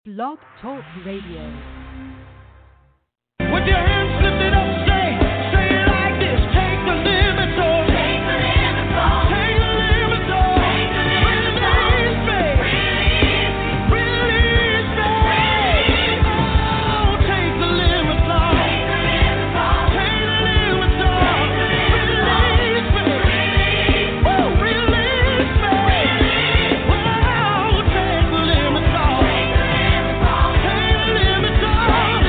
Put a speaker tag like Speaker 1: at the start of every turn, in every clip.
Speaker 1: Blog Talk Radio.
Speaker 2: With your hands lifted up, say it like this. Take the limits off. Take the limits off. Take the limits off. Take the limits off. Release me. Release me. Oh, take the limits off. Take the limits off. Take the limits off. Release me. Oh, release me. Oh, take the limits off. Take the limits off.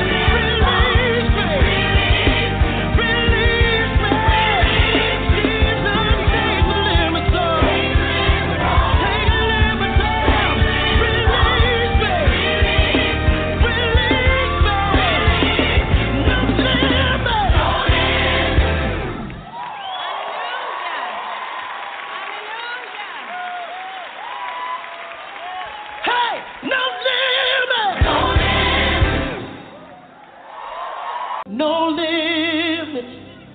Speaker 2: No limits,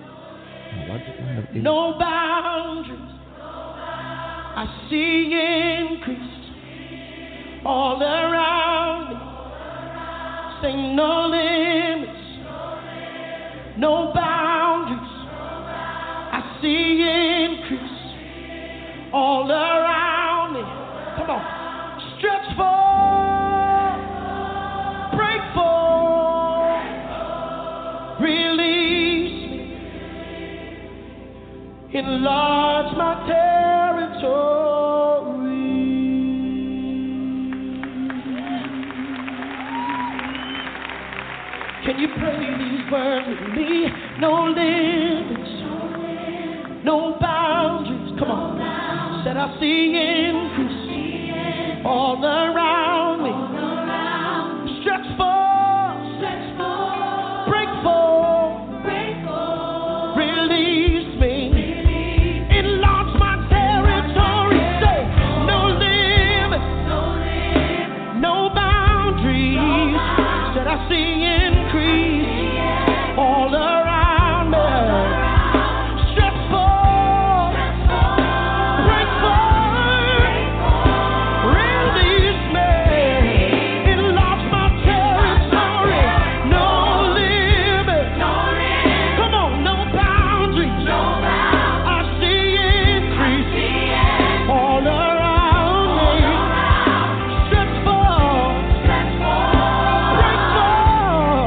Speaker 2: no boundaries. I see increase all around me. Say no limits, no boundaries. I see increase all around me. Come on, stretch forth, break forth, release me, enlarge my territory. Can you pray these words with me? No limits, no boundaries. Come on. Said I see increase all around me. Stretch forth, break forth, release me, enlarge my territory. Say no limits, no boundaries. Said I see increase all around me. Stretch forth, break forth, release me, enlarge my territory. No limits, come on, no boundaries. I see increase all around me. Stretch forth, break forth,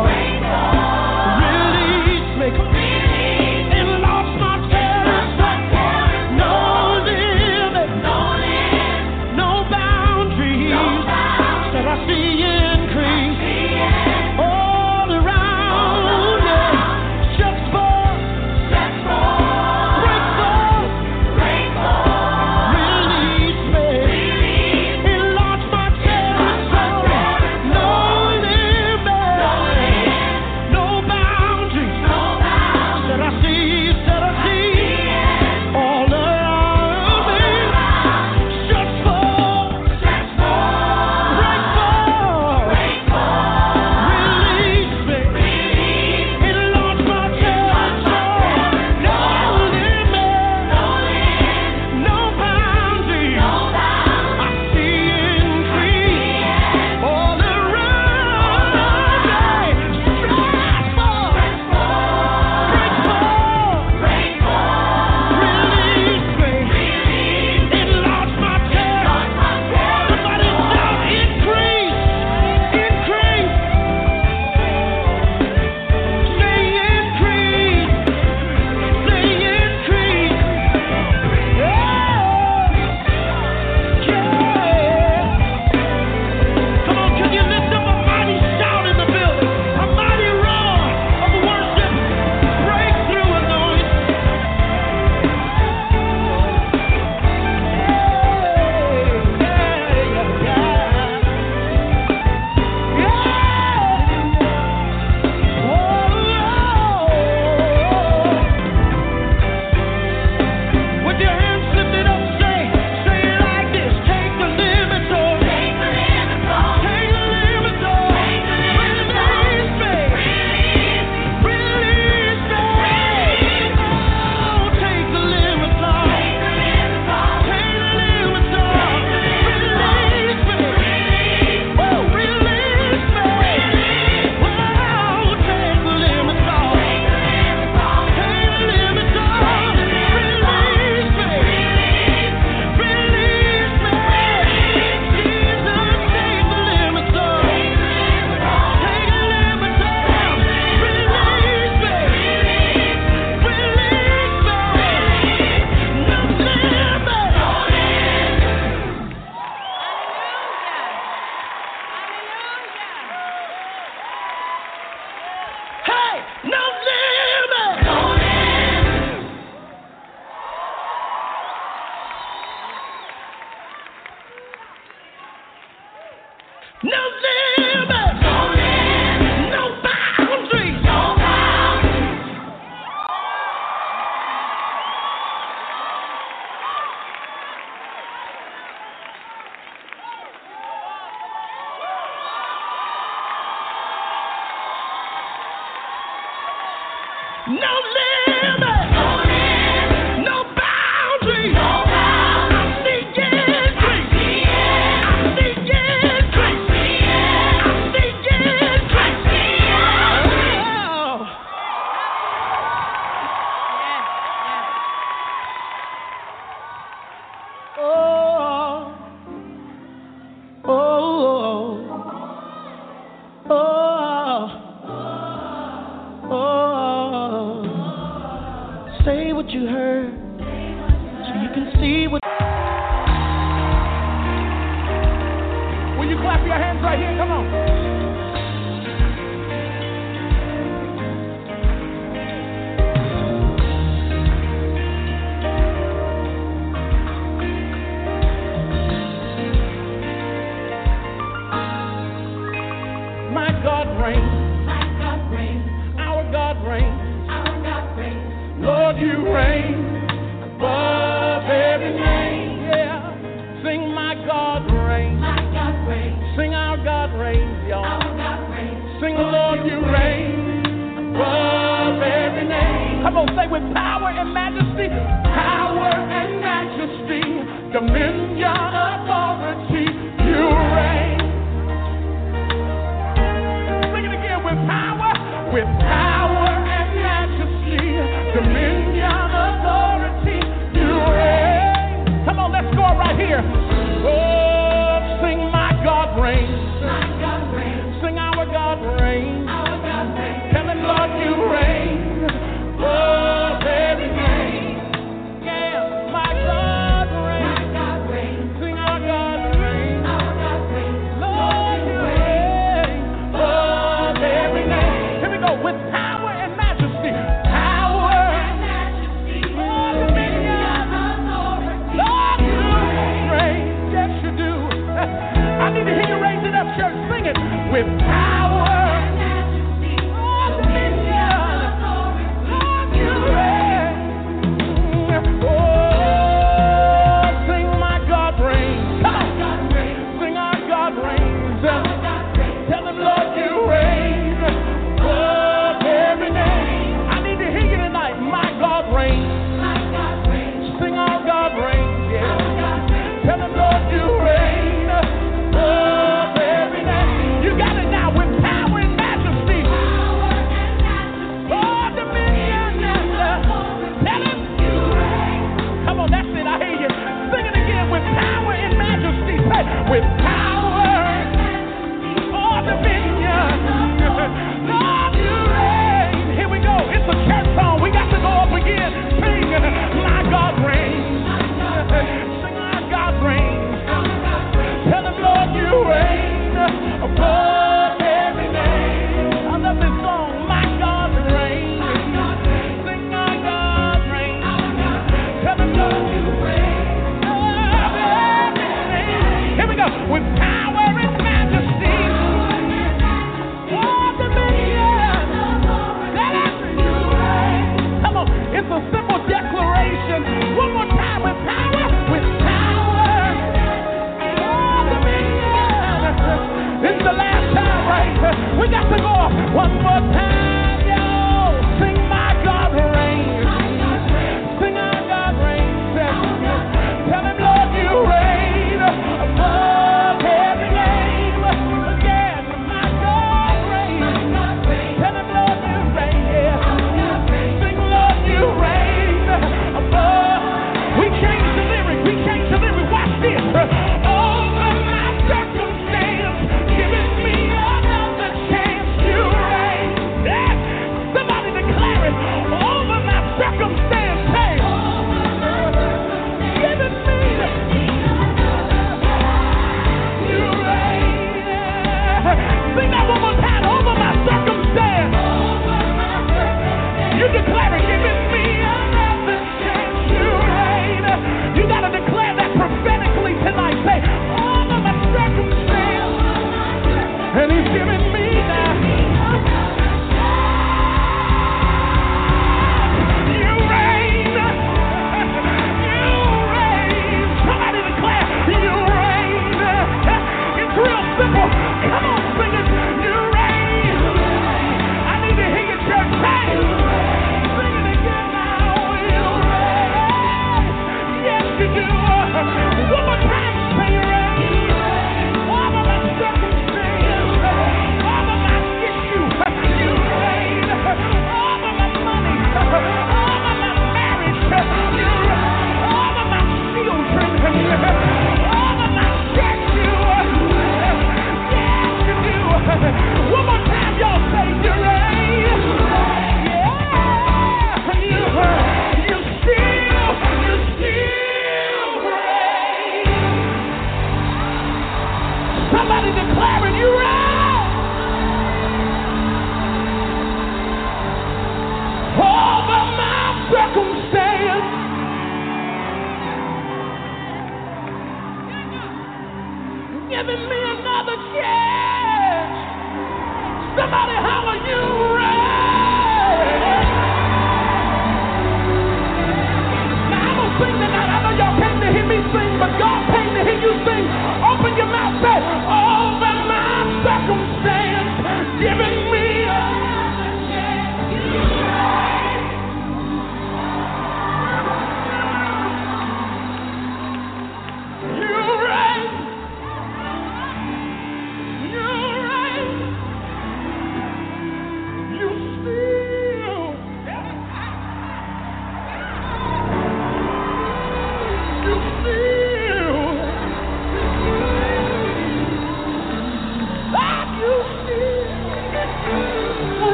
Speaker 2: No limit. No boundary. I see increase. I see increase. I see increase. Say what you heard, so you can see what. Will you clap your hands right here? Come on. My God reigns. Our God reigns. Lord, you reign above every name. Yeah. Sing my God reigns. Sing our God reigns, y'all. Sing Lord, you reign above every name. Come on, say with power and majesty. Power and majesty. Dominion, authority. You reign. Sing it again with power. With power and majesty. Dominion, authority, you reign. Come on, let's go right here. Oh, sing my God reigns. Sing our God reigns. Tell him, Lord, you reign. Oh, every name. Yeah, my God reigns. Sing our God reigns. Lord, you reign. Oh, every name. Here we go. With power and majesty. With power and majesty, dominion, Lord, you reign. Oh, sing my God reigns. Come on, sing our God reigns. Tell him, Lord, you reign. Oh, every name. I need to hear you tonight. My God reigns. Sing our God reigns. Yeah. Tell him, Lord, you reign. With power, all dominion, Lord, you reign. Here we go. It's a church song. We got to go up again. Sing, my God reigns. Sing, our God reigns. Tell him, Lord, you reign above every name. I love this song. My God reigns. Sing, our God reigns. Tell him, Lord, you reign. With power and majesty, all dominion, let us you reign. Come on, it's a simple declaration. One more time, with power, all dominion. It's the last time, right? We got to go one more time, yo. Sing my God reigns. Sing our God reigns. Tell him, Lord, you reign above. Sing that one more time, over my circumstance. You declare it, giving me another chance to reign. You got to declare that prophetically tonight. Say, over my circumstance. And he's giving me now. You reign. You reign. Somebody declare, you reign. It's real simple. Come on, sing it. You reign. I need to hear your church say.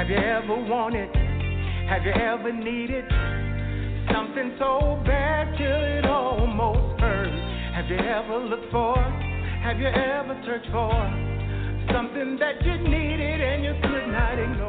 Speaker 2: Have you ever wanted? Have you ever needed something so bad till it almost hurt? Have you ever looked for? Have you ever searched for something that you needed and you could not ignore?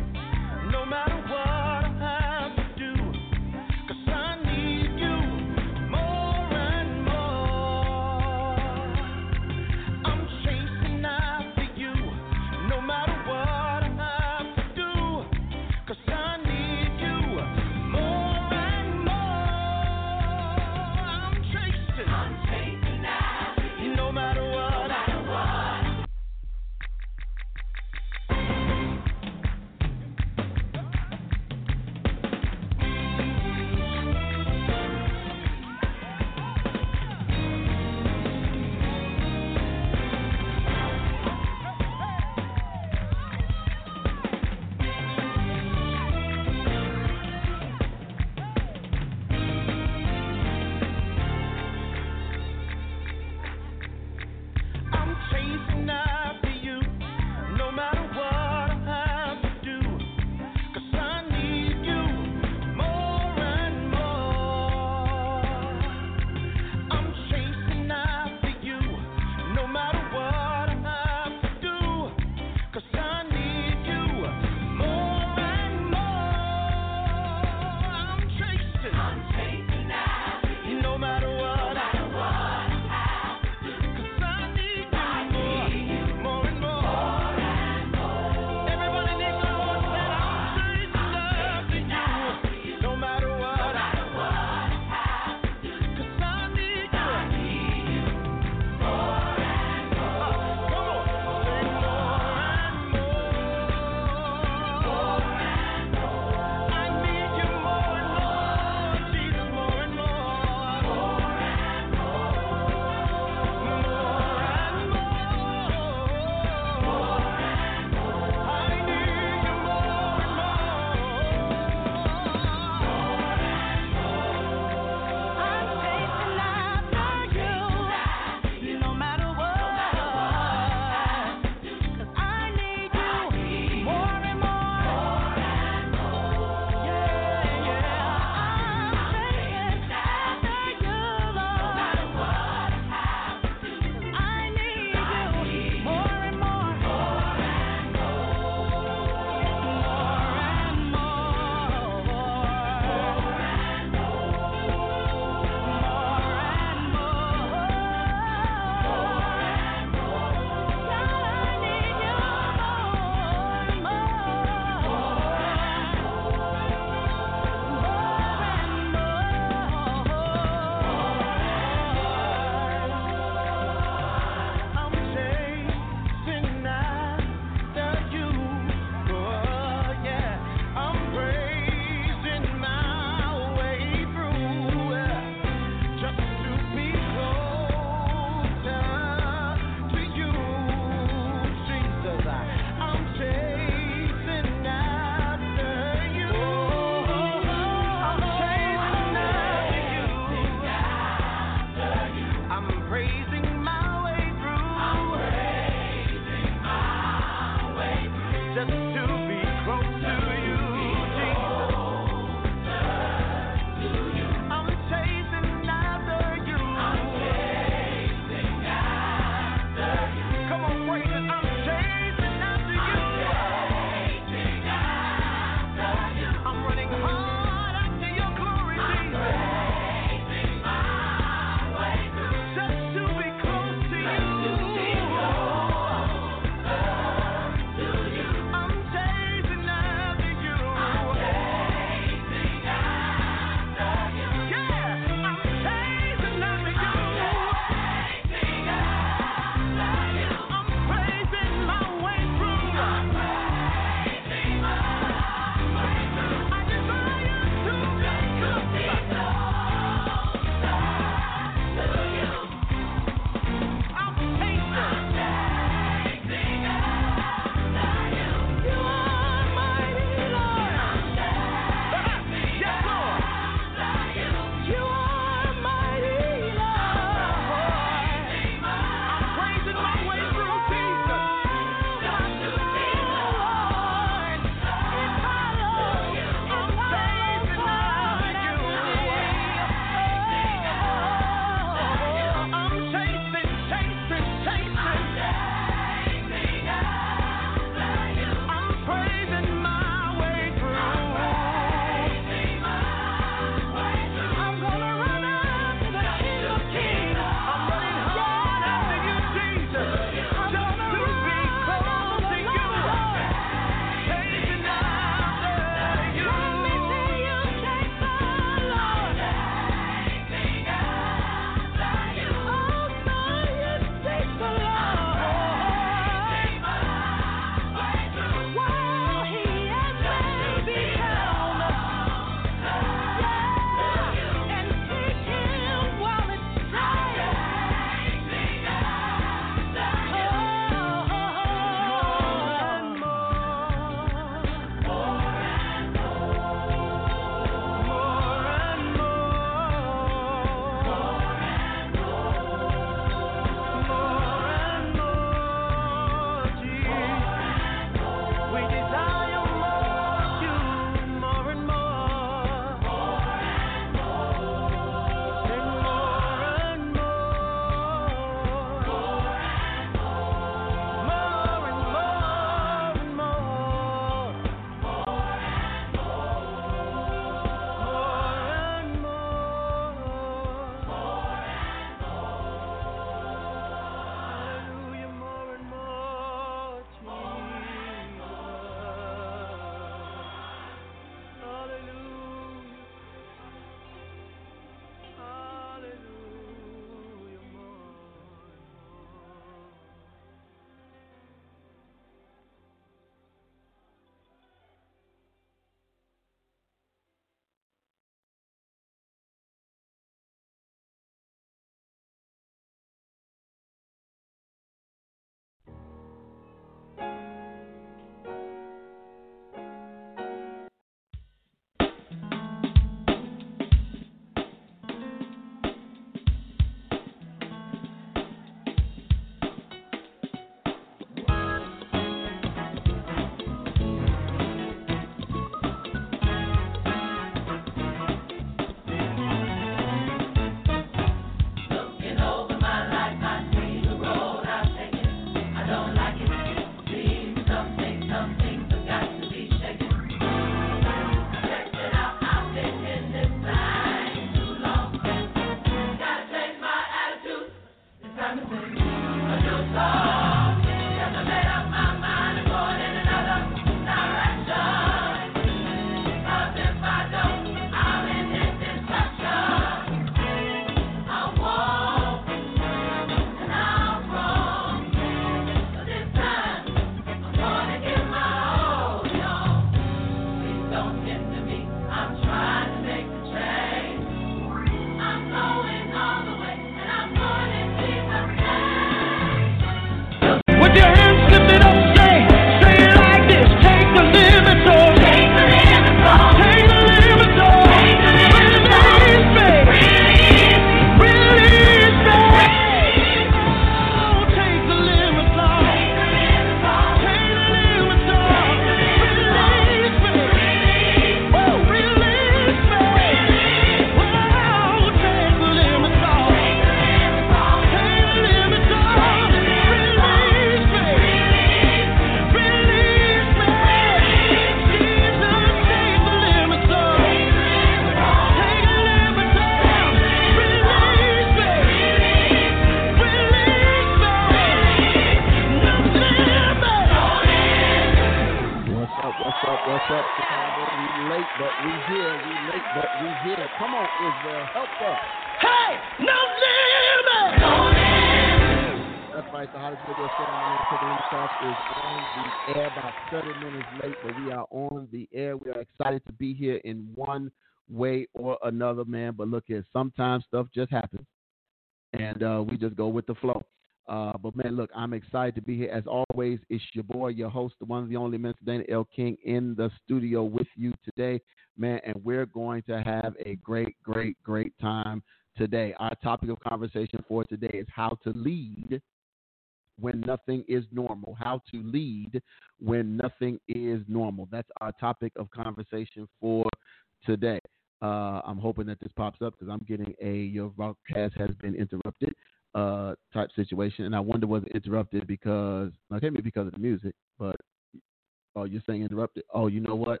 Speaker 3: What's up, Chicago? We late, but we here. We late, but we here. Come on, Israel, help us.
Speaker 2: Hey, no limit! No limit!
Speaker 3: That's right. The hottest video show on the Pickle Talk is on the air, about 30 minutes late, but we are on the air. We are excited to be here in one way or another, man. But look here, sometimes stuff just happens, and we just go with the flow. But, man, look, I'm excited to be here. As always, it's your boy, your host, the one and the only Mr. Dana L. King in the studio with you today, man, and we're going to have a great time today. Our topic of conversation for today is how to lead when nothing is normal. How to lead when nothing is normal. That's our topic of conversation for today. I'm hoping that this pops up because I'm getting your broadcast has been interrupted type situation, and I wonder was it interrupted because it can't be because of the music, but you're saying interrupted. Oh, you know what?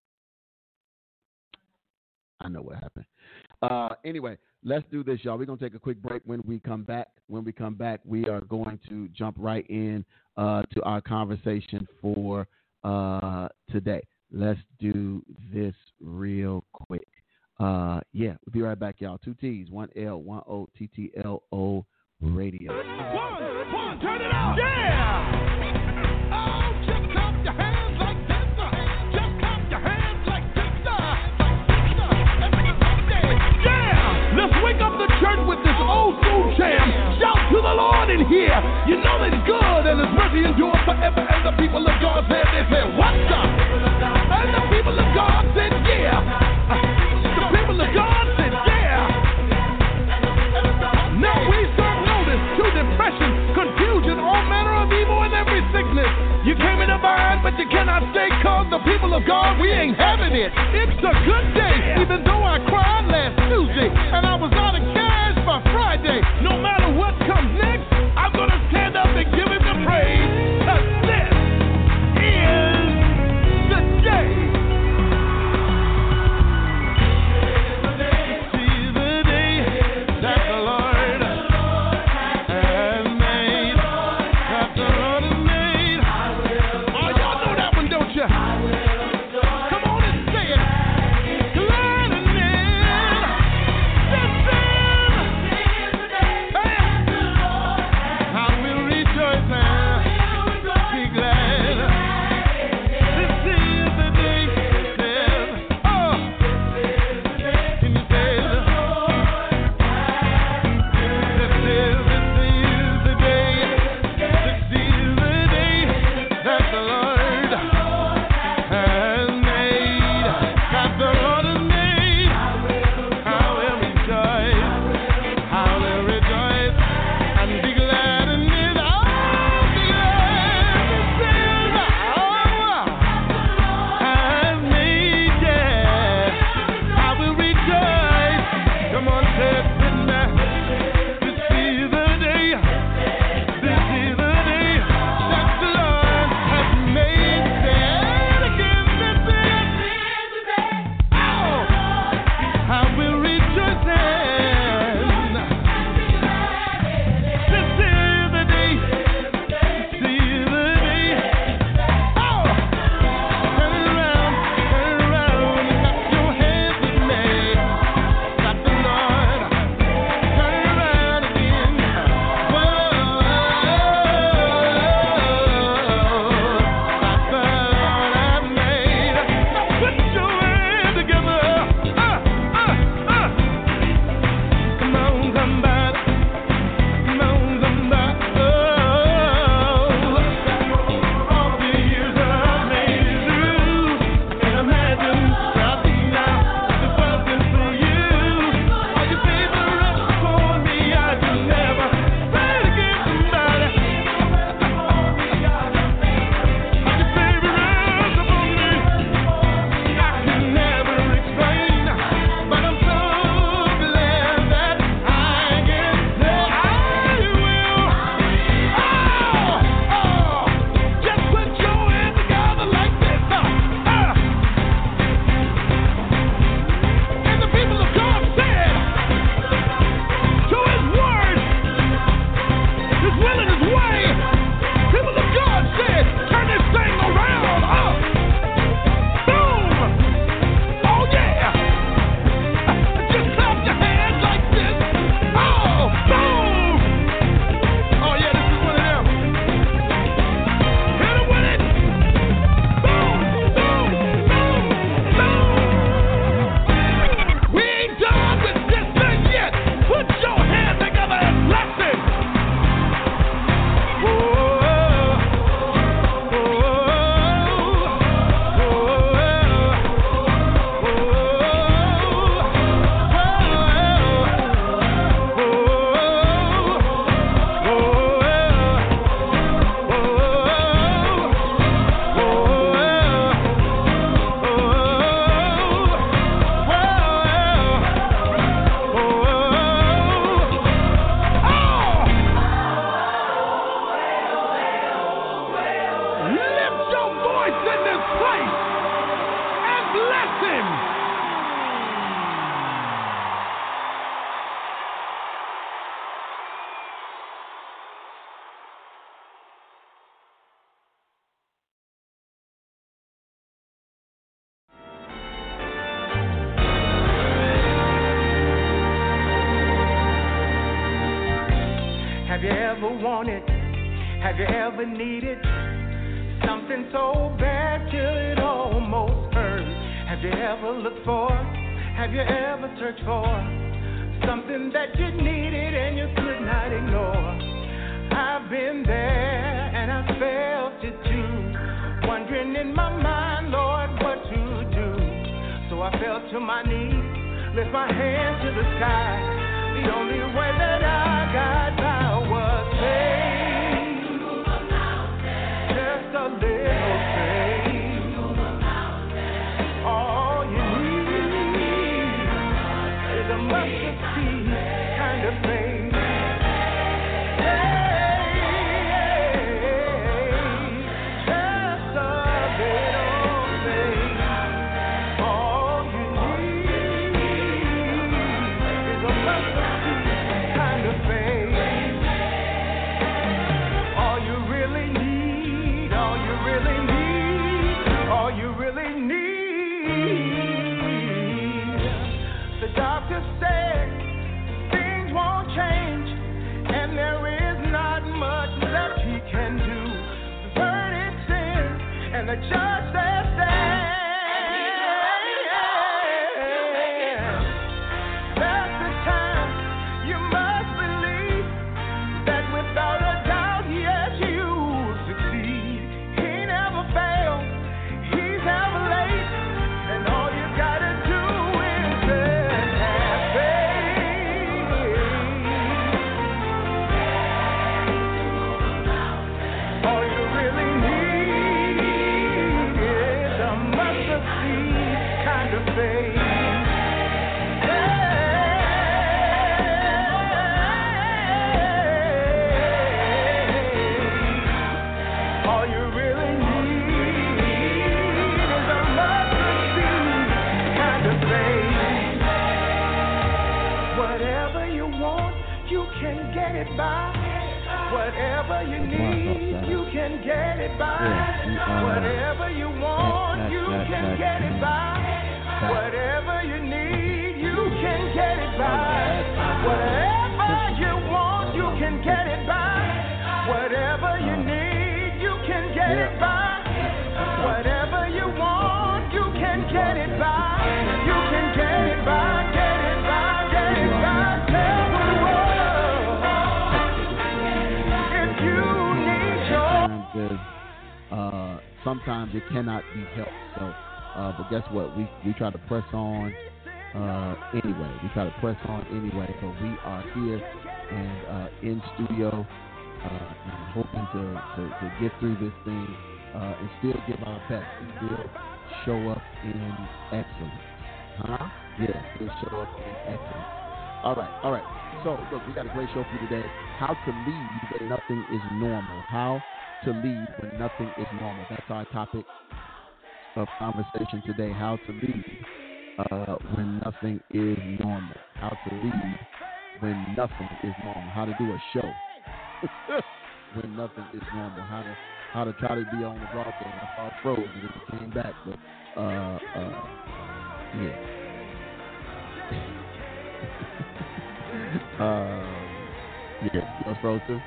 Speaker 3: I know what happened. Anyway, let's do this, y'all. We're gonna take a quick break. When we come back, we are going to jump right in to our conversation for today. Let's do this real quick. We'll be right back, y'all. 2 T's, 1 L, 1 O, TTLO Radio.
Speaker 2: One, turn it up. Yeah! Oh, just clap your hands like this. Just clap your hands like this. Yeah! Let's wake up the church with this old school jam. Shout to the Lord in here. You know it's good and His mercy endures forever. And the people of God said, they said, what's up? And the people of God said, yeah. The people of God said, yeah. Now we serve notice to depression, confusion, all manner of evil and every sickness. You came in a bind, but you cannot stay, cause the people of God, we ain't having it. It's a good day, even though I cried last Tuesday, and I was out of cash by Friday. No matter what comes next, I'm gonna stand up and give Him the praise, cause this is the day. Come on and say it. Glad in it. voice in this place and bless him.
Speaker 4: Have you ever wanted, have you ever needed something so bad till it almost hurt? Have you ever looked for, have you ever searched for something that you needed and you could not ignore? I've been there and I felt it too, wondering in my mind, Lord, what to do. So I fell to my knees, lift my hands to the sky. The only way that I got by was faith. Just a little faith. All you need is a mustard seed kind of faith. Just a little faith. All you need is a mustard kind of faith. All you really need, all you really need, all you really need. The doctor said things won't change, and there is not much that he can do. The verdict's in, and the judge says stand. That's the time you must believe that without a doubt, yes, you succeed. He never fails, he's never late, and all you gotta do is just have faith. All you really need is a mustard seed kind of faith. All you really need is a mustard seed kind of faith. Whatever you want, you can get it by. Whatever you need, you can get it by. Whatever you want, you can get it by. Whatever you need, you can get it by. Whatever you want, you can get it by. Whatever you need, you can get it by. Whatever you want, you can get it by. You can get it by, get it by, get it by. Tell the world if you need your.
Speaker 3: Sometimes it cannot be helped. So, but guess what? We try to press on anyway. We try to press on anyway. So we are here and in studio and hoping to get through this thing and still give our best and still show up in excellence. Huh? Yeah, still show up in excellence. All right. So, look, we got a great show for you today. How to lead when nothing is normal. How to lead when nothing is normal. That's our topic of conversation today. How to lead when nothing is normal. How to lead when nothing is normal. How to do a show when nothing is normal. How to try to be on the broadcast. I saw it froze and it came back, but yeah. Yeah, yours froze too?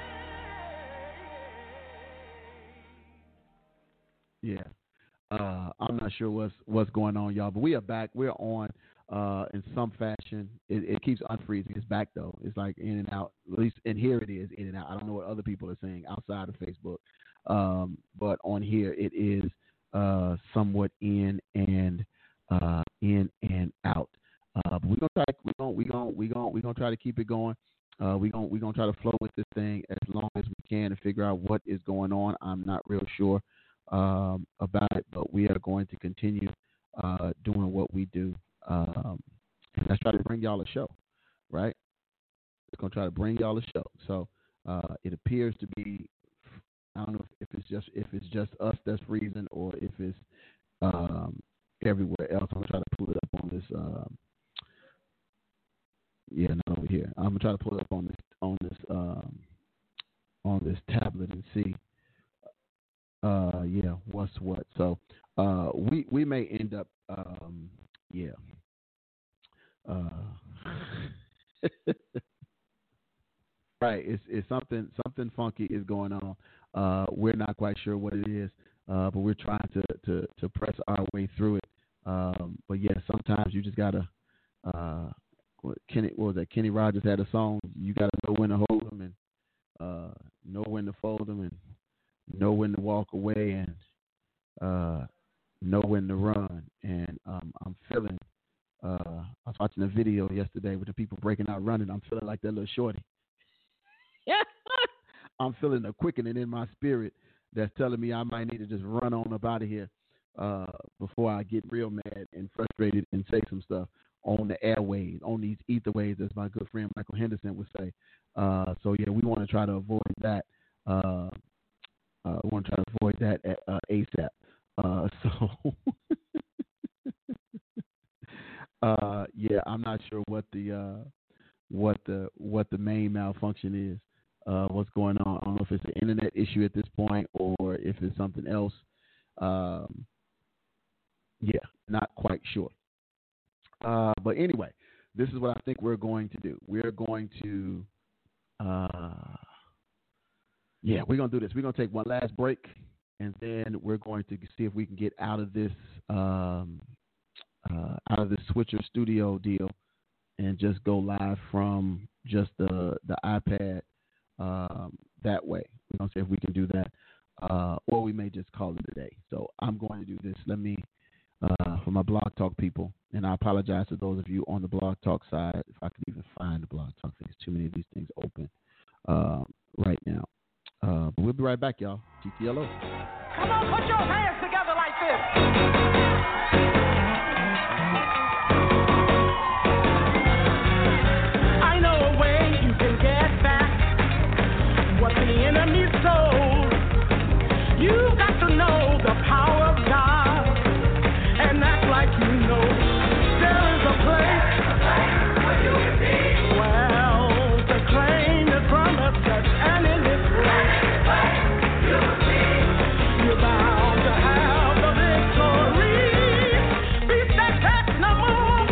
Speaker 3: Yeah. I'm not sure what's going on, y'all, but we are back. We're on in some fashion. It keeps unfreezing. It's back, though. It's like in and out. At least in here it is in and out. I don't know what other people are saying outside of Facebook. But on here it is somewhat in and out. But we're gonna try to keep it going. We're gonna try to flow with this thing as long as we can and figure out what is going on. I'm not real sure about it, but we are going to continue doing what we do. And let's try to bring y'all a show, right? We're going to try to bring y'all a show. So it appears to be, I don't know if it's it's just us that's freezing or if it's everywhere else. I'm gonna try to pull it up on this. Not over here. I'm gonna try to pull it up on this tablet and see. What's what? So we may end up right. It's something funky is going on. We're not quite sure what it is, but we're trying to press our way through it. But yeah, sometimes you just gotta. Kenny Rogers had a song. You gotta know when to hold them and know when to fold them and know when to walk away and know when to run. And I'm feeling. I was watching a video yesterday with the people breaking out running. I'm feeling like that little shorty. I'm feeling a quickening in my spirit that's telling me I might need to just run on up out of here before I get real mad and frustrated and say some stuff on the airways, on these ether waves, as my good friend Michael Henderson would say. So yeah, we want to try to avoid that. We want to try to avoid that ASAP. I'm not sure what the main malfunction is. What's going on? I don't know if it's an internet issue at this point or if it's something else. Not quite sure. But anyway, this is what I think we're going to do. We're going to, we're going to do this. We're going to take one last break, and then we're going to see if we can get out of this Switcher Studio deal and just go live from just the iPad that way. We're going to see if we can do that, or we may just call it a day. So I'm going to do this. Let me, for my Blog Talk people, and I apologize to those of you on the Blog Talk side, if I could even find the Blog Talk. There's too many of these things open right now. But we'll be right back, y'all. TTLO.
Speaker 4: Come on, put your hands together like this. I know a way you can get back what the enemy stole. You got to know the power of God and act like you know. There is a place where you can be. Well, the claim is from a church, and in this place you can be. You're bound to have the victory. Be steadfast, no more.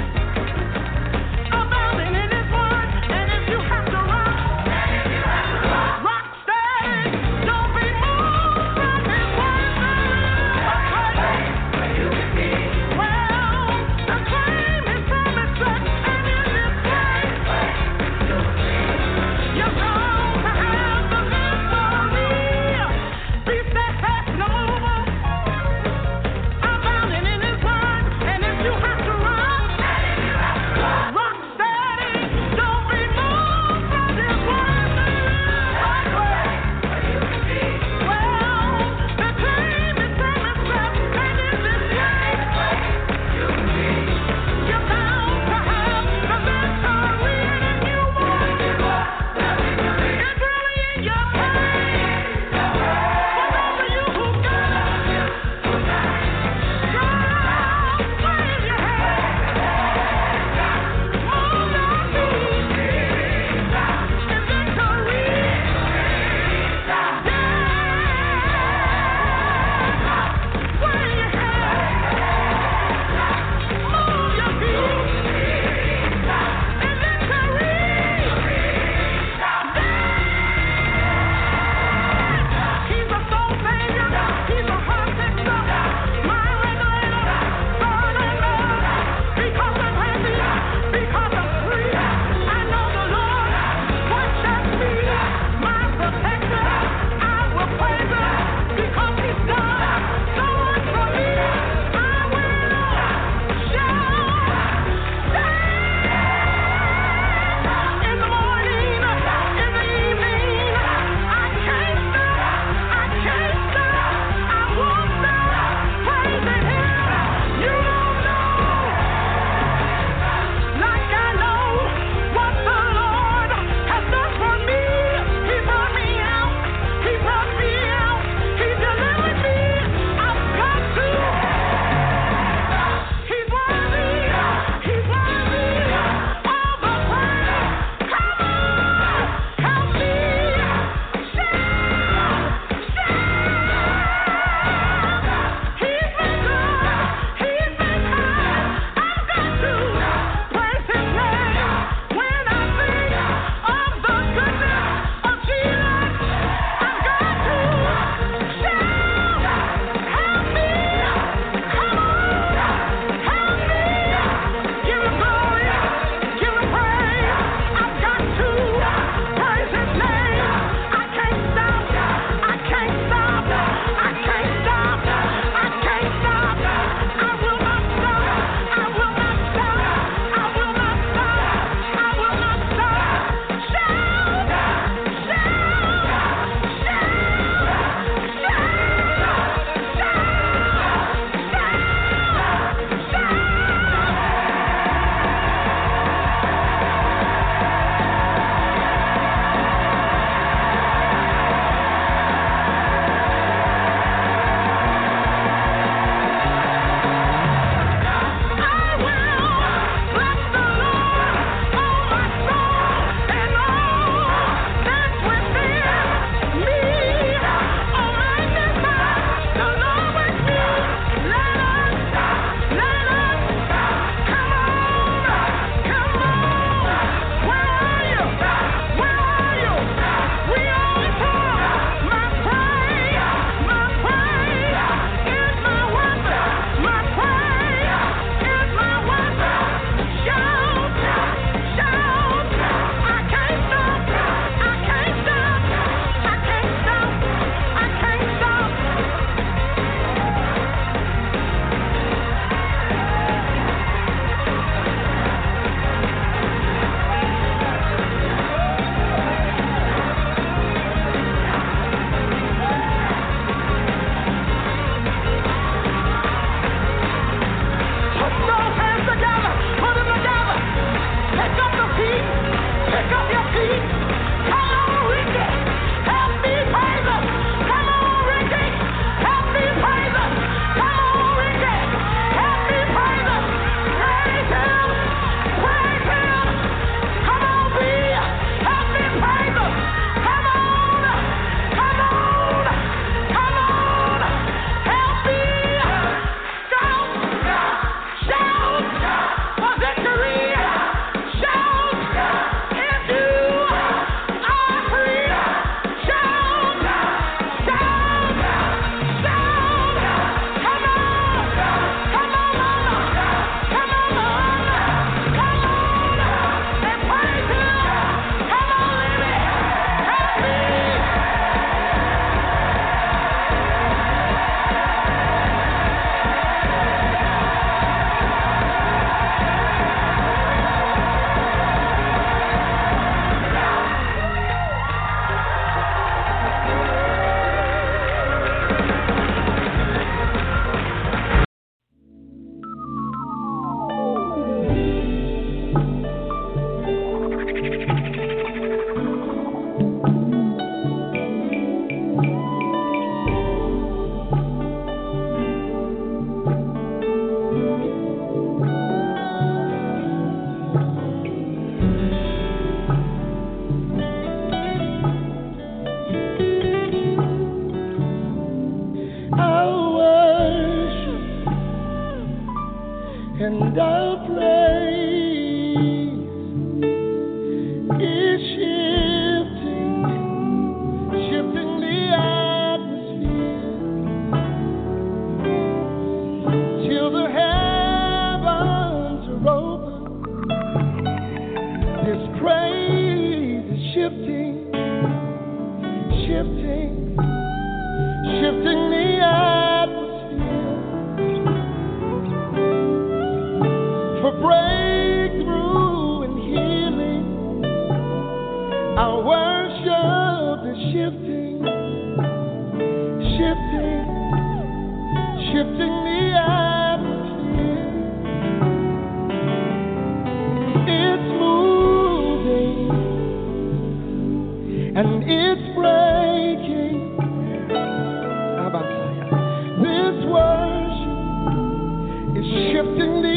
Speaker 2: and our praise is shifting, shifting the atmosphere till the heavens are open. This praise is shifting, shifting, shifting the atmosphere for breakthrough and healing. Our worship is shifting, shifting, shifting the atmosphere. It's moving and it's breaking. This worship is shifting the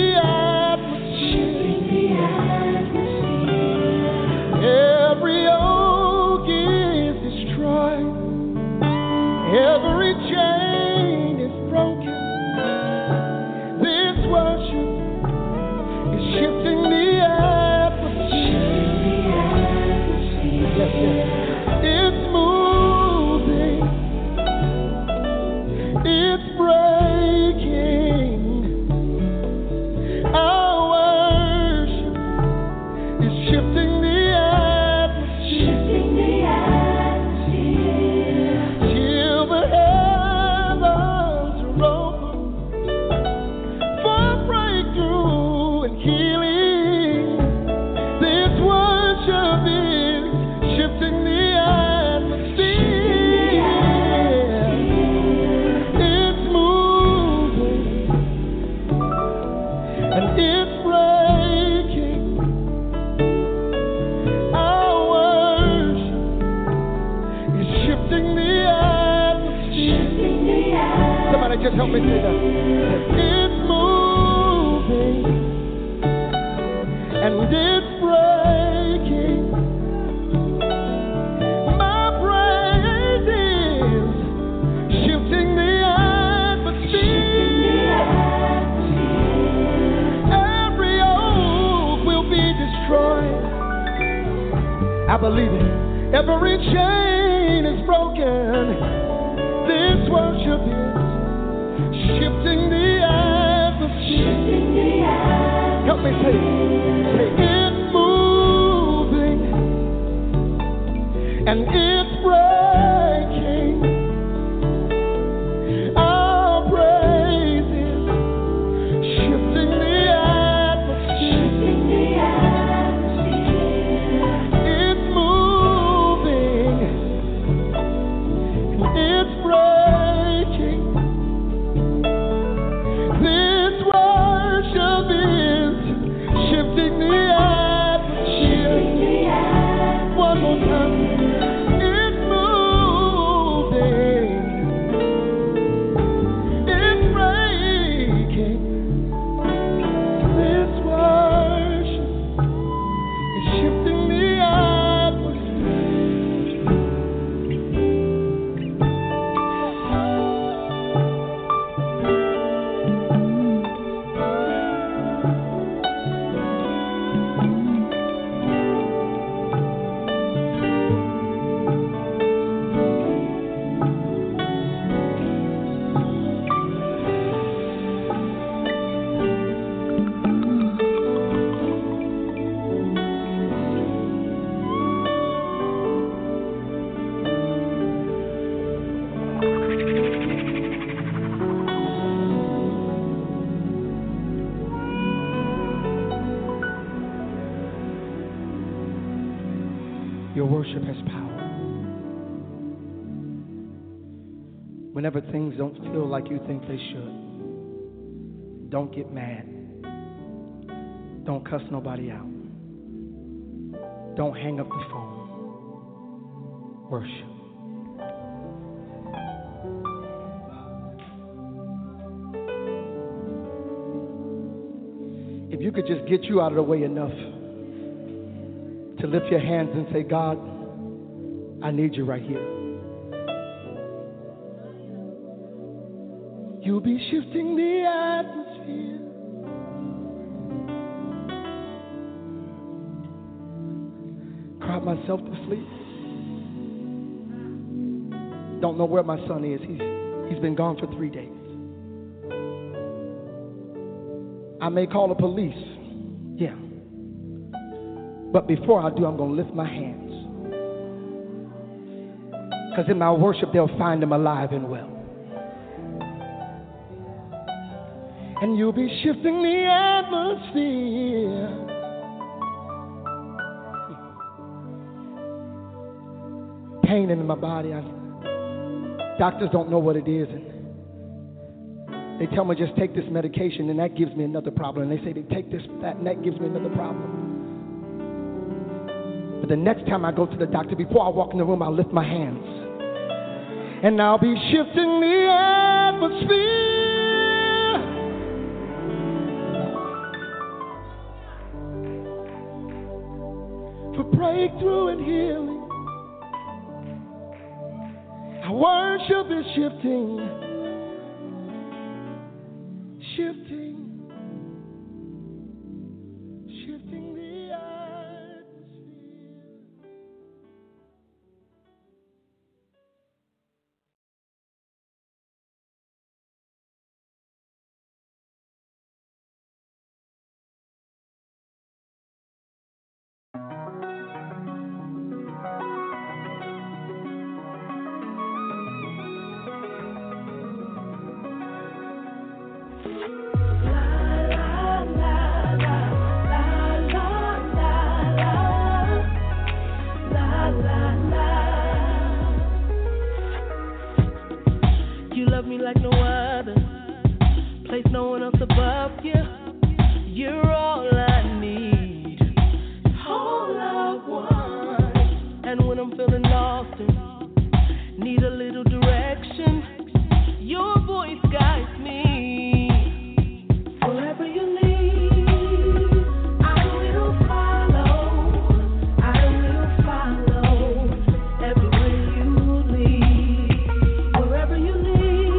Speaker 2: every yoke is destroyed, every chain is broken. This worship is shifting the atmosphere. Yes, yes. It's moving, it's breaking. Our worship is shifting the till the heavens are open for breakthrough and healing. This worship is shifting the atmosphere. It's moving and it's breaking. Our worship is shifting the atmosphere. Somebody just help me say that. It's moving and it's breaking. My praise is shifting the atmosphere. Every yoke will be destroyed. I believe it. Every chain is broken. This worship is shifting the atmosphere. Help me say it. Say it's moving and it's breaking. Our praise is shifting the atmosphere. It's moving and it's breaking. This worship is shifting the atmosphere. One more time. It's moving. It's breaking. This worship is shifting the atmosphere. Your worship has power. Whenever things don't feel like you think they should, don't get mad. Don't cuss nobody out. Don't hang up the phone. Worship. If you could just get you out of the way enough to lift your hands and say, God, I need you right here. You'll be shifting the atmosphere.
Speaker 5: cried myself to sleep. Don't know where my son is. He's been gone for 3 days. I may call the police. Yeah. But before I do, I'm going to lift my hands. Because in my worship, they'll find him alive and well. And you'll be shifting the atmosphere. Pain in my body. Doctors don't know what it is. And they tell me just take this medication and that gives me another problem. And they say they take this, that, and that gives me another problem. But the next time I go to the doctor, before I walk in the room, I'll lift my hands. And I'll be shifting the atmosphere. For breakthrough and healing. Our worship is shifting. Shifting. Shifting the atmosphere.
Speaker 2: Like no other, place no one else above you. You're all I need, all I want. And when I'm feeling lost and need a little direction, your voice guides me. Wherever you lead, I will follow. I will follow everywhere you lead. Wherever you lead.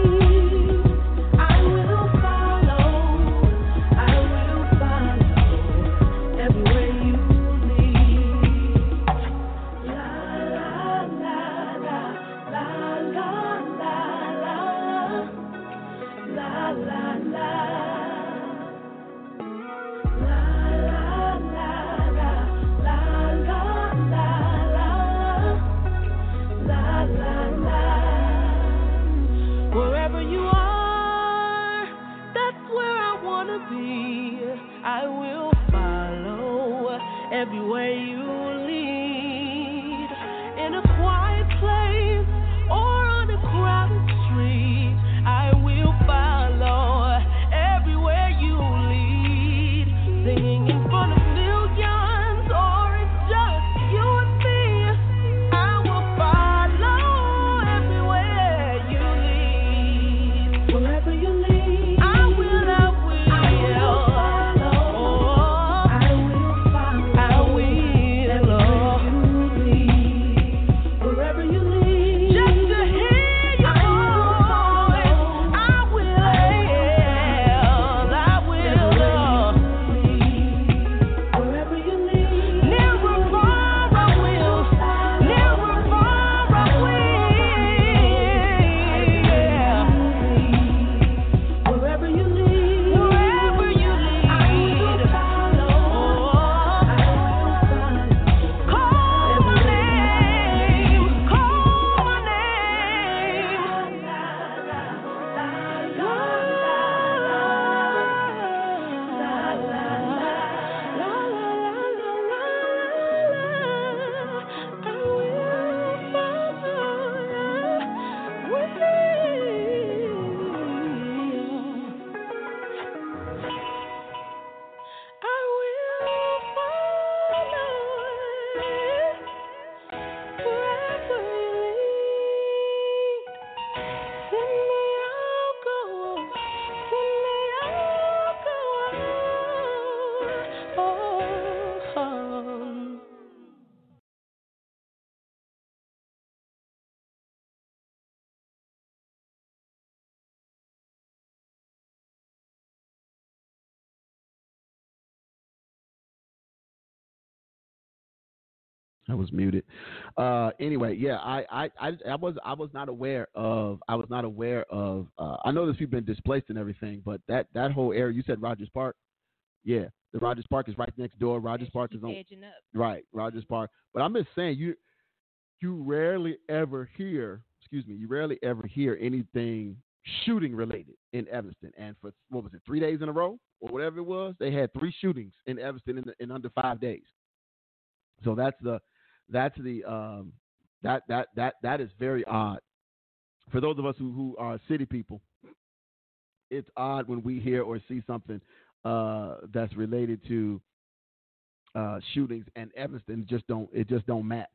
Speaker 2: Everywhere you lead, in a quiet place or on a crowded street, I will follow. Everywhere you lead, singing in front of millions, or it's just you and me, I will follow. Everywhere you lead, wherever you lead, I will. Wherever you lead.
Speaker 3: I was muted. Anyway, yeah, I was not aware of. I know there's people been displaced and everything, but that whole area. You said Rogers Park. Yeah, the Rogers Park is right next door. Rogers Park is on
Speaker 6: edging up.
Speaker 3: right. Rogers Park. But I'm just saying you rarely ever hear. Excuse me. You rarely ever hear anything shooting related in Evanston. And for what was it, 3 days in a row or whatever it was, they had 3 shootings in Evanston in under 5 days. So that is very odd. For those of us who are city people, it's odd when we hear or see something that's related to shootings, and Evanston just don't match.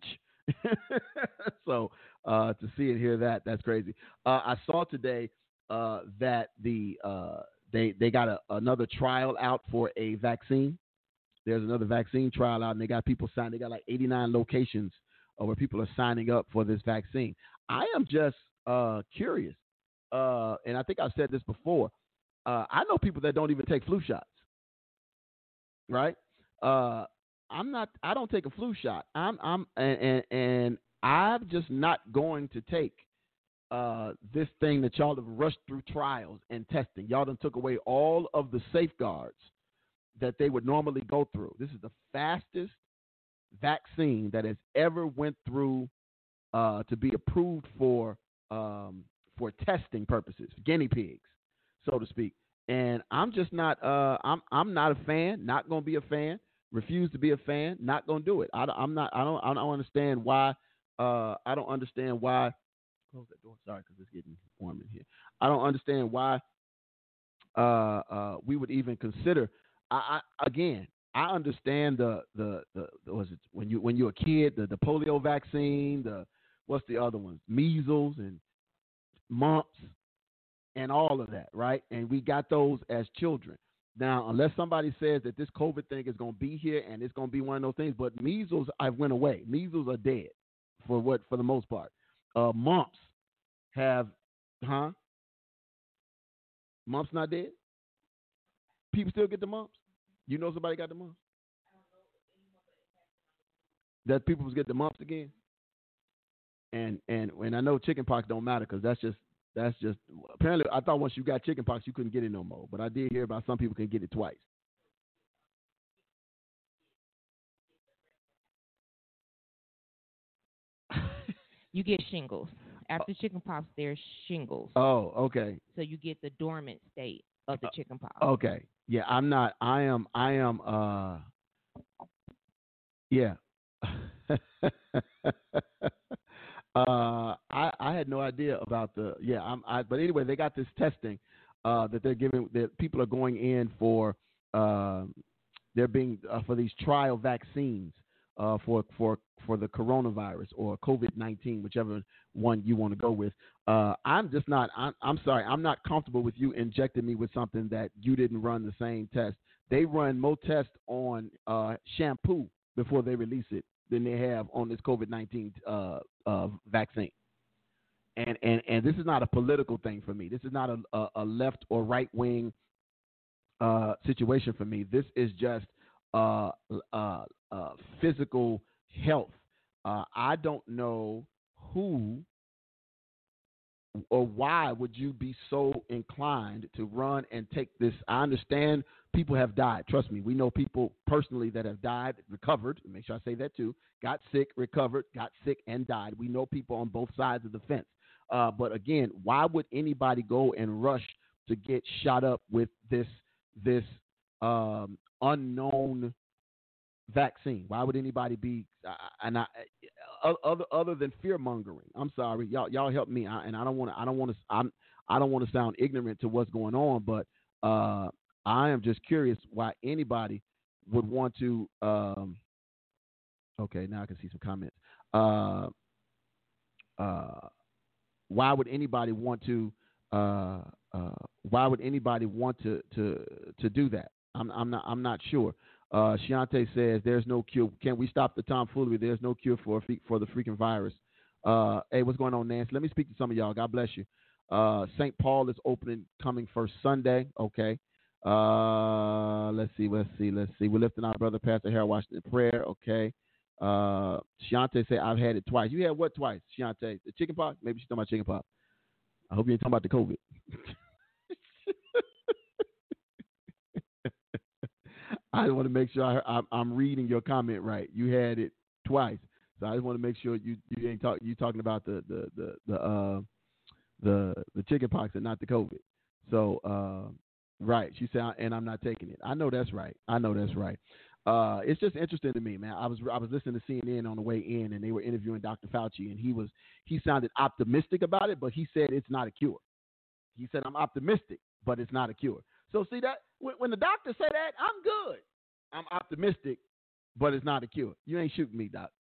Speaker 3: So to see and hear that's crazy. I saw today that they got another trial out for a vaccine. There's another vaccine trial out, and they got people signed. They got like 89 locations where people are signing up for this vaccine. I am just curious, and I think I've said this before. I know people that don't even take flu shots, right? I don't take a flu shot. And I'm just not going to take this thing that y'all have rushed through trials and testing. Y'all done took away all of the safeguards that they would normally go through. This is the fastest vaccine that has ever went through to be approved for testing purposes, guinea pigs, so to speak. And I'm just not. I'm not a fan. Not going to be a fan. Refuse to be a fan. Not going to do it. I don't understand why. I don't understand why. Close that door. Sorry, because it's getting warm in here. I don't understand why we would even consider. I understand the was it when you're a kid, the polio vaccine, what's the other ones, measles and mumps and all of that, right? And we got those as children. Now, unless somebody says that this COVID thing is going to be here and it's going to be one of those things, but measles, I went away. Measles are dead for the most part. Mumps have, Mumps not dead? People still get the mumps? You know somebody got the mumps? That people get the mumps again? And I know chickenpox don't matter because that's just apparently I thought once you got chickenpox you couldn't get it no more. But I did hear about some people can get it twice.
Speaker 6: You get shingles. After chickenpox, there's shingles.
Speaker 3: Oh, okay.
Speaker 6: So you get the dormant state of the chickenpox. Okay.
Speaker 3: Yeah, I am yeah. I had no idea about but anyway, they got this testing that they're giving, that people are going in for they're being for these trial vaccines for the coronavirus or COVID-19, whichever one you want to go with. I'm sorry, I'm not comfortable with you injecting me with something that you didn't run the same test. They run more tests on shampoo before they release it than they have on this COVID-19 vaccine. And this is not a political thing for me. This is not a left or right wing situation for me. This is just physical health. I don't know who or why would you be so inclined to run and take this. I understand people have died. Trust me, we know people personally that have died, recovered. Make sure I say that too. Got sick, recovered, got sick, and died. We know people on both sides of the fence. But again, why would anybody go and rush to get shot up with this unknown vaccine? Why would anybody be other than fear mongering? I'm sorry, y'all help me. I don't want to sound ignorant to what's going on, but I am just curious why anybody would want to. Okay, now I can see some comments. Why would anybody want to? Why would anybody want to do that? I'm not sure. Shiante says there's no cure. Can we stop the tomfoolery? There's no cure for the freaking virus. Hey, what's going on, Nancy? Let me speak to some of y'all. God bless you. St. Paul is opening coming first Sunday. Okay. Let's see. We're lifting our brother Pastor Harold Washington in prayer. Okay. Shante said, I've had it twice. You had what twice, Shante? The chicken pox? Maybe she's talking about chicken pox. I hope you ain't talking about the COVID. I just want to make sure I'm reading your comment right. You had it twice, so I just want to make sure you ain't talking about the chicken pox and not the COVID. So right, she said, and I'm not taking it. I know that's right. It's just interesting to me, man. I was listening to CNN on the way in, and they were interviewing Dr. Fauci, and he sounded optimistic about it, but he said it's not a cure. He said, I'm optimistic, but it's not a cure. So see that when the doctor say that, I'm good. I'm optimistic, but it's not a cure. You ain't shooting me, doc.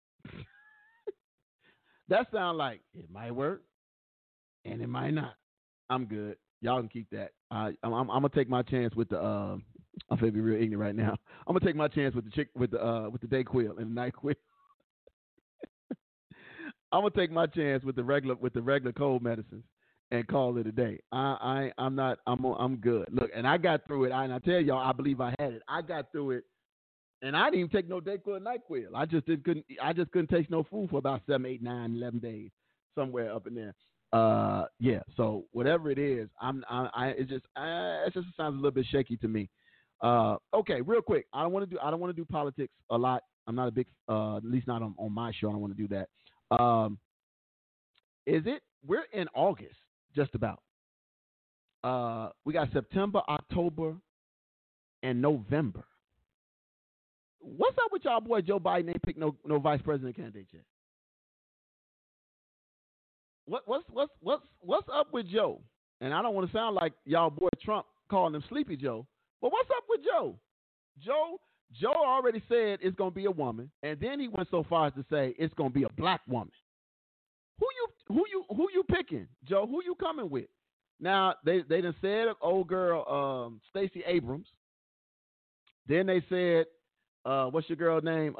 Speaker 3: That sounds like it might work and it might not. I'm good. Y'all can keep that. I'm gonna take my chance with the. I'm gonna be real ignorant right now. I'm gonna take my chance with the with the Dayquil and the NyQuil. I'm gonna take my chance with the regular cold medicines and call it a day. I'm good. Look, and I got through it. And I tell y'all, I believe I had it. I got through it, and I didn't even take no Dayquil or NyQuil. I just couldn't taste no food for about 7, 8, 9, 11 days, somewhere up in there. Yeah. So whatever it is, it just sounds a little bit shaky to me. Okay, real quick. I don't want to do politics a lot. I'm not a big, at least not on my show. I don't want to do that. We're in August. Just about. We got September, October, and November. What's up with y'all boy Joe Biden? Ain't picked no vice president candidate yet. What's up with Joe? And I don't want to sound like y'all boy Trump calling him Sleepy Joe, but what's up with Joe? Joe already said it's gonna be a woman, and then he went so far as to say it's gonna be a black woman. Who you picking, Joe? Who you coming with? Now they done said old girl Stacey Abrams. Then they said what's your girl name?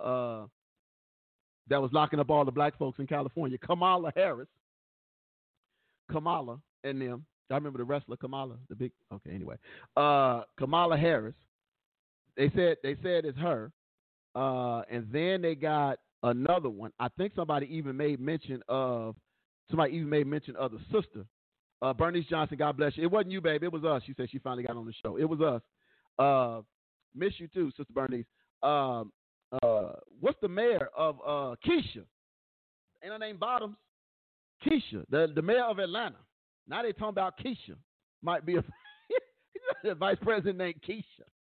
Speaker 3: That was locking up all the black folks in California, Kamala Harris. Kamala and them. I remember the wrestler Kamala, the big. Okay, anyway, Kamala Harris. They said it's her, and then they got another one. I think somebody even made mention of the sister, Bernice Johnson. God bless you. It wasn't you, babe. It was us. She said she finally got on the show. It was us. Miss you too, Sister Bernice. What's the mayor of Keisha? Ain't her name Bottoms? Keisha, the mayor of Atlanta. Now they talking about Keisha. Might be a vice president named Keisha.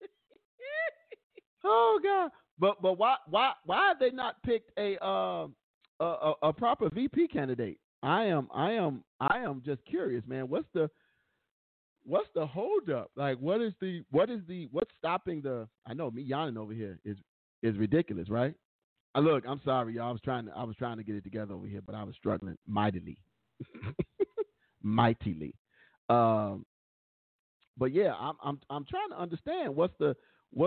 Speaker 3: Oh God! But why have they not picked a proper VP candidate? I am just curious, man. What's the holdup? Like, what's stopping the? I know me yawning over here is ridiculous, right? Look, I'm sorry, y'all. I was trying to get it together over here, but I was struggling mightily. But yeah, I'm trying to understand what's the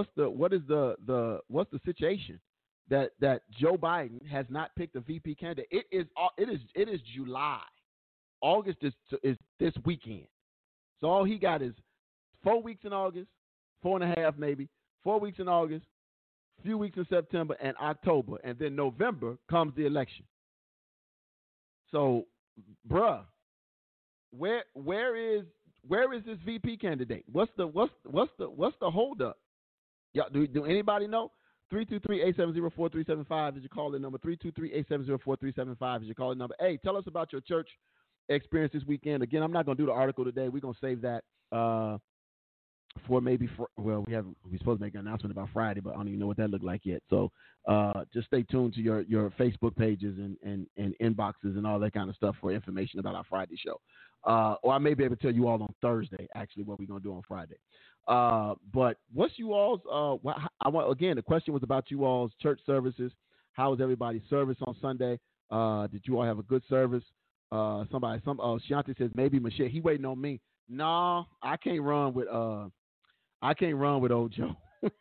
Speaker 3: situation that Joe Biden has not picked a VP candidate. It is July. August is this weekend. So all he got is 4 weeks in August, 4.5 maybe, 4 weeks in August, few weeks in September and October, and then November comes the election. So, bruh, where is this VP candidate? What's the holdup? Yeah, do anybody know? 323-870-4375 is your calling number. 323-870-4375 is your calling number. Hey, tell us about your church experience this weekend. Again, I'm not going to do the article today. We're going to save that for maybe we're supposed to make an announcement about Friday, but I don't even know what that looked like yet. So just stay tuned to your Facebook pages and inboxes and all that kind of stuff for information about our Friday show. Or I may be able to tell you all on Thursday, actually, what we're going to do on Friday. But what's you all's, again, the question was about you all's church services. How was everybody's service on Sunday? Did you all have a good service? Shanti says maybe Michelle. He waiting on me. No, I can't run with old Joe.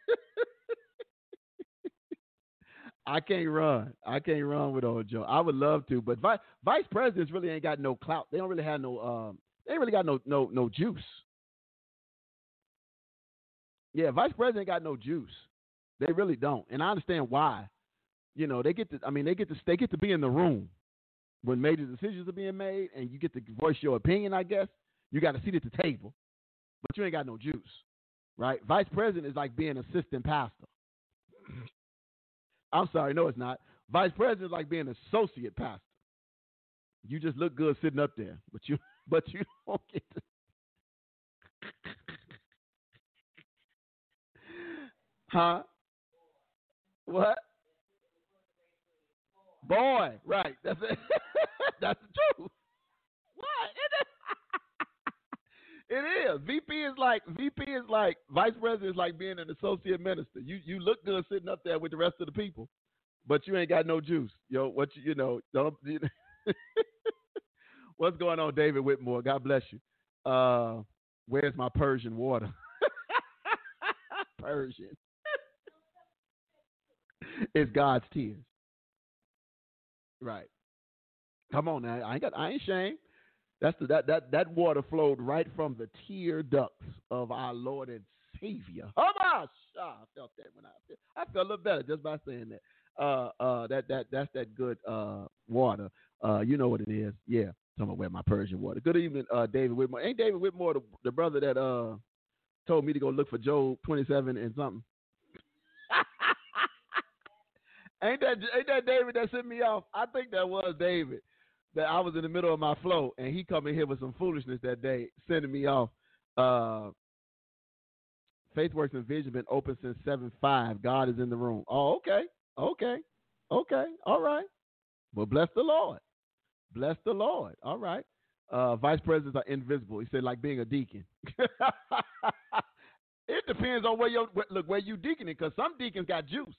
Speaker 3: I can't run with old Joe. I would love to, but vice presidents really ain't got no clout. They don't really have no. They ain't really got no juice. Yeah, vice president got no juice. They really don't, and I understand why. they get to. I mean, they get to be in the room when major decisions are being made, and you get to voice your opinion. I guess you got a seat at the table, but you ain't got no juice, right? Vice president is like being assistant pastor. I'm sorry, no, it's not. Vice president is like being associate pastor. You just look good sitting up there, but you don't get to. Huh? What? Boy, right. That's it. That's the truth. What? It is. VP is like vice president is like being an associate minister. You look good sitting up there with the rest of the people, but you ain't got no juice. What don't. What's going on, David Whitmore? God bless you. Where's my Persian water? Persian. It's God's tears. Right. Come on now. I ain't ashamed. That water flowed right from the tear ducts of our Lord and Savior. Oh my! I felt that when I felt a little better just by saying that. That's that good water. You know what it is. Yeah. Talking about where my Persian water. Good evening, David Whitmore. Ain't David Whitmore the brother that told me to go look for Job 27 and something? Ain't that David that sent me off? I think that was David. That I was in the middle of my flow, and he come in here with some foolishness that day, sending me off. FaithWorks and Vision been open since 7/5. God is in the room. Oh, okay. All right. Well, bless the Lord. Bless the Lord. All right. Vice presidents are invisible. He said, like being a deacon. It depends on where you deaconing, because some deacons got juice.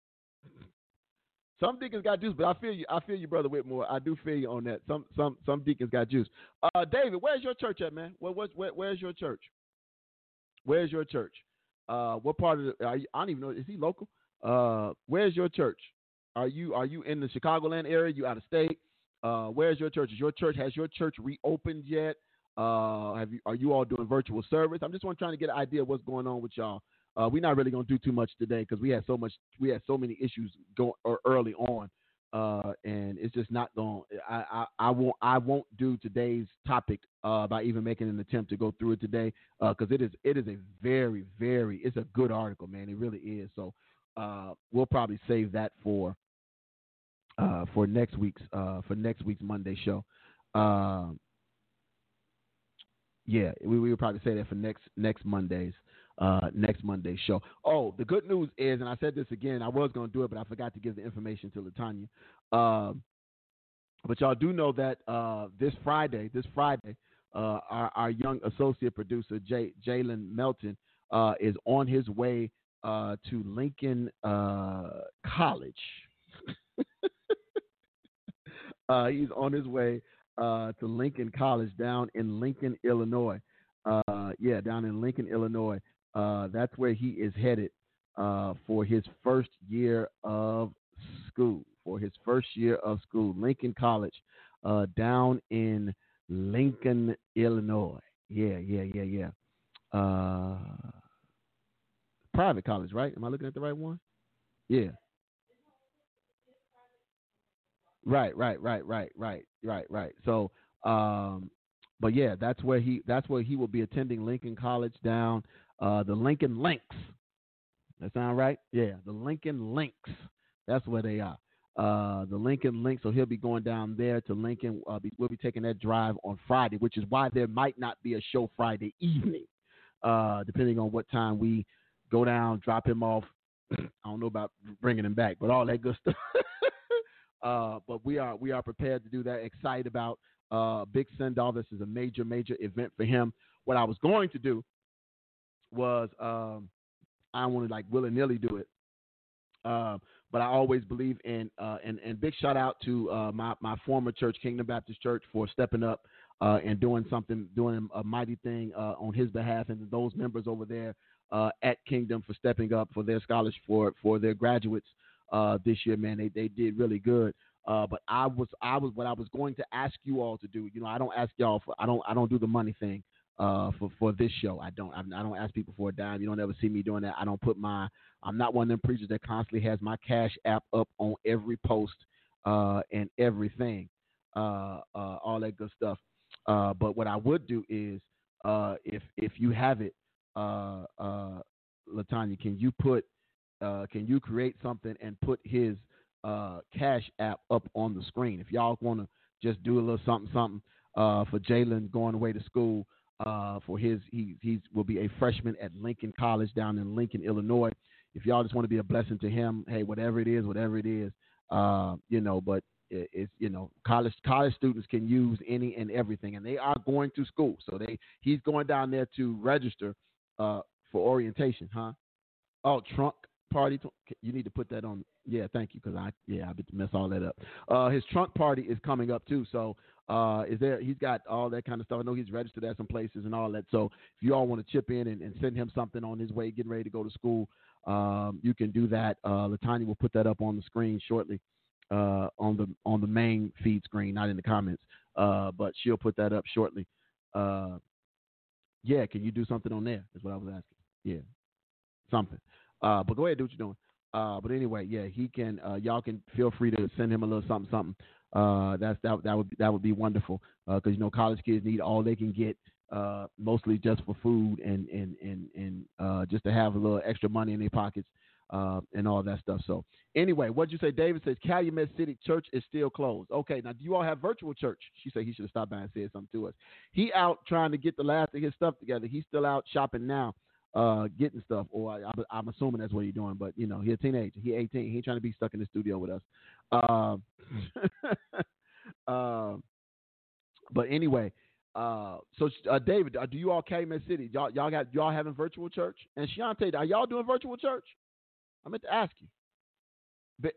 Speaker 3: Some deacons got juice, but I feel you, Brother Whitmore. I do feel you on that. Some deacons got juice. David, where's your church at, man? Where's your church? Where's your church? What part of I don't even know. Is he local? Where's your church? Are you in the Chicagoland area? You out of state? Where's your church? Has your church reopened yet? Are you all doing virtual service? I'm just trying to get an idea of what's going on with y'all. We're not really gonna do too much today because we had so many issues going early on, and it's just not going. I won't do today's topic by even making an attempt to go through it today because it is a very it's a good article, man. It really is. So we'll probably save that for next week's Monday show. Yeah, we will probably say that for next Monday's show. Oh, the good news is, and I said this again, I was going to do it, but I forgot to give the information to Latanya. But y'all do know that this Friday, our young associate producer, Jalen Melton, is on his way to Lincoln College. He's on his way to Lincoln College down in Lincoln, Illinois. Down in Lincoln, Illinois. That's where he is headed for his first year of school. Lincoln College, down in Lincoln, Illinois. Yeah. Private college, right? Am I looking at the right one? Yeah. Right. So, but yeah, that's where he will be attending Lincoln College down the Lincoln Lynx. That sound right? Yeah, the Lincoln Lynx. That's where they are. The Lincoln Lynx. So he'll be going down there to Lincoln. We'll be taking that drive on Friday, which is why there might not be a show Friday evening, depending on what time we go down, drop him off. I don't know about bringing him back, but all that good stuff. But we are prepared to do that. Excited about big send off. This is a major event for him. What I was going to do was I don't want to like willy nilly do it, but I always believe in and big shout out to my former church, Kingdom Baptist Church, for stepping up and doing a mighty thing on his behalf, and those members over there at Kingdom for stepping up for their scholarship for their graduates this year. Man, they did really good. But I was what I was going to ask you all to do. You know, I don't ask y'all for I don't do the money thing. for this show. I don't ask people for a dime. You don't ever see me doing that. I don't put I'm not one of them preachers that constantly has my Cash App up on every post and everything, all that good stuff. But what I would do is, if you have it, Latanya, can you create something and put his Cash App up on the screen? If y'all want to just do a little something for Jalen going away to school. For he will be a freshman at Lincoln College down in Lincoln, Illinois. If y'all just want to be a blessing to him, hey, whatever it is, but it's college students can use any and everything, and they are going to school. So he's going down there to register for orientation, huh? Oh, trunk party. You need to put that on. Yeah, thank you, because I bet to mess all that up. His trunk party is coming up too. So he's got all that kind of stuff. I know he's registered at some places and all that. So if you all want to chip in and send him something on his way, getting ready to go to school, you can do that. Latanya will put that up on the screen shortly, on the main feed screen, not in the comments. But she'll put that up shortly. Can you do something on there? Is what I was asking. Yeah, something. But go ahead, do what you're doing. But anyway, he can. Y'all can feel free to send him a little something. That would be wonderful, because college kids need all they can get, mostly just for food and just to have a little extra money in their pockets, and all that stuff. So anyway, what'd you say? David says Calumet City Church is still closed. Okay, now do you all have virtual church? She said he should have stopped by and said something to us. He out trying to get the last of his stuff together. He's still out shopping now. Getting stuff, or I'm assuming that's what he's doing, but he's a teenager. He's 18. He ain't trying to be stuck in the studio with us. But anyway, so David, do you all Calumet City? Y'all having virtual church? And Shante, are y'all doing virtual church? I meant to ask you.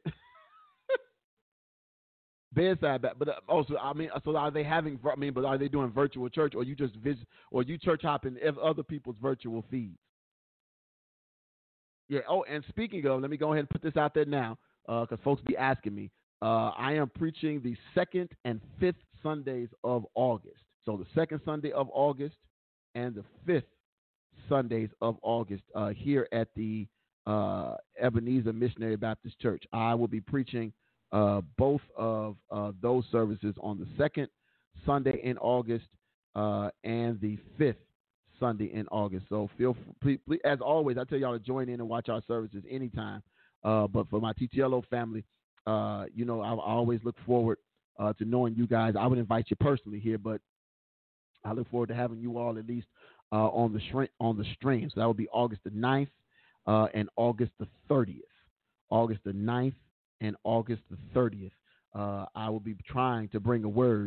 Speaker 3: Bedside, but also, so are they having? But are they doing virtual church, or you just visit, or you church hopping other people's virtual feeds? Yeah. Oh, and speaking of, let me go ahead and put this out there now, because folks be asking me. I am preaching the 2nd and 5th Sundays of August. So the 2nd Sunday of August and the 5th Sundays of August here at the Ebenezer Missionary Baptist Church. I will be preaching both of those services on the 2nd Sunday in August and the 5th Sunday in August. So feel free, as always, I tell y'all to join in and watch our services anytime. But for my TTLO family, I always look forward to knowing you guys. I would invite you personally here, but I look forward to having you all at least on the stream. So that will be August the 9th and August the 30th. August the 9th and August the 30th. I will be trying to bring a word.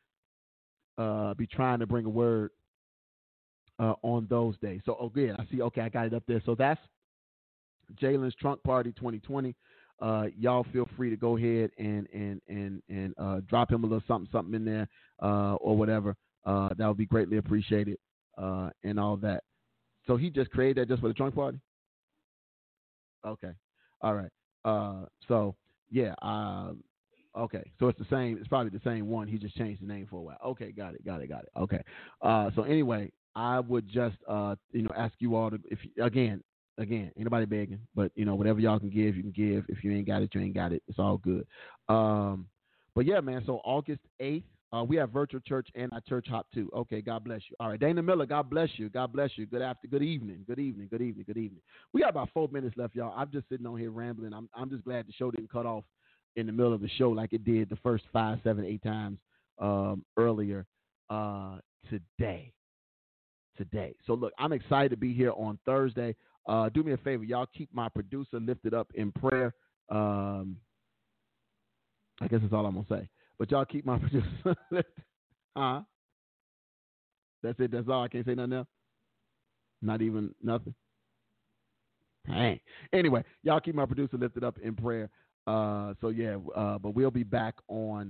Speaker 3: On those days. So again, I see. Okay, I got it up there. So that's Jalen's Trunk Party 2020. Y'all feel free to go ahead and drop him a little something in there, or whatever. That would be greatly appreciated, and all that. So he just created that just for the Trunk Party. Okay, all right. So yeah. Okay, so it's the same. It's probably the same one. He just changed the name for a while. Okay, got it. Okay. So anyway, I would just ask you all to, if again, ain't nobody begging, but whatever y'all can give, you can give. If you ain't got it, you ain't got it. It's all good. But yeah, man. So August 8th, we have virtual church and our church hop too. Okay, God bless you. All right, Dana Miller, God bless you. Good evening. We got about 4 minutes left, y'all. I'm just sitting on here rambling. I'm just glad the show didn't cut off in the middle of the show like it did the first 5, 7, 8 times earlier today. So look, I'm excited to be here on Thursday. Do me a favor, y'all keep my producer lifted up in prayer. I guess that's all I'm gonna say. But y'all keep my producer lifted. That's it. That's all. I can't say nothing else. Not even nothing. Dang. Anyway, y'all keep my producer lifted up in prayer. But we'll be back on.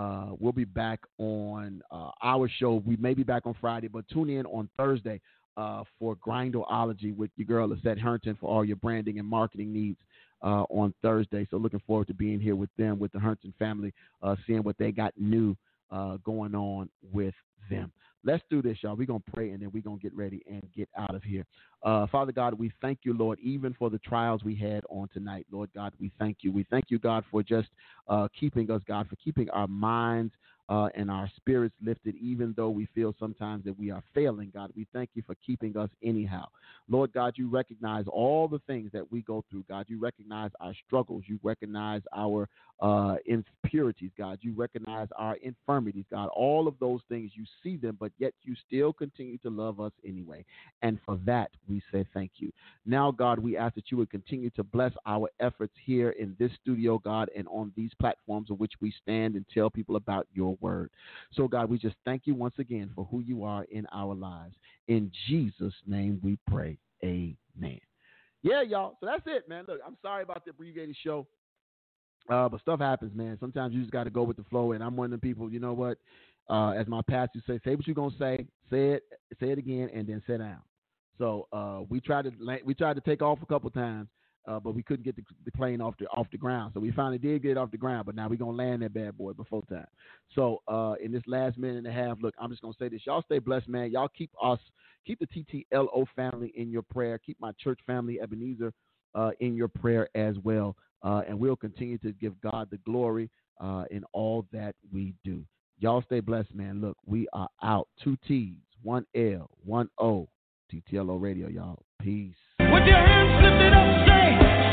Speaker 3: Our show. We may be back on Friday, but tune in on Thursday for Grindology with your girl Lisette Herndon for all your branding and marketing needs on Thursday. So looking forward to being here with them, with the Herndon family, seeing what they got new going on with them. Let's do this, y'all. We're going to pray, and then we're going to get ready and get out of here. Father God, we thank you, Lord, even for the trials we had on tonight. Lord God, we thank you. We thank you, God, for just keeping us, God, for keeping our minds and our spirits lifted, even though we feel sometimes that we are failing, God. We thank you for keeping us anyhow. Lord God, you recognize all the things that we go through, God. You recognize our struggles. You recognize our impurities, God. You recognize our infirmities, God. All of those things, you see them, but yet you still continue to love us anyway. And for that, we say thank you. Now, God, we ask that you would continue to bless our efforts here in this studio, God, and on these platforms on which we stand and tell people about your word. So, God, we just thank you once again for who you are in our lives. In Jesus' name we pray. Amen. Yeah, y'all. So that's it, man. Look, I'm sorry about the abbreviated show. But stuff happens, man. Sometimes you just got to go with the flow. And I'm one of the people, you know what? As my pastor say what you're going to say it again, and then sit down. So we tried to take off a couple times, but we couldn't get the plane off the ground. So we finally did get it off the ground, but now we're going to land that bad boy before time. So in this last minute and a half, look, I'm just going to say this. Y'all stay blessed, man. Y'all keep the TTLO family in your prayer. Keep my church family, Ebenezer, in your prayer as well. And we'll continue to give God the glory in all that we do. Y'all stay blessed, man. Look, we are out. 2 T's, 1 L, 1 O. TTLO Radio, y'all. Peace.
Speaker 2: With your hands lifted up, say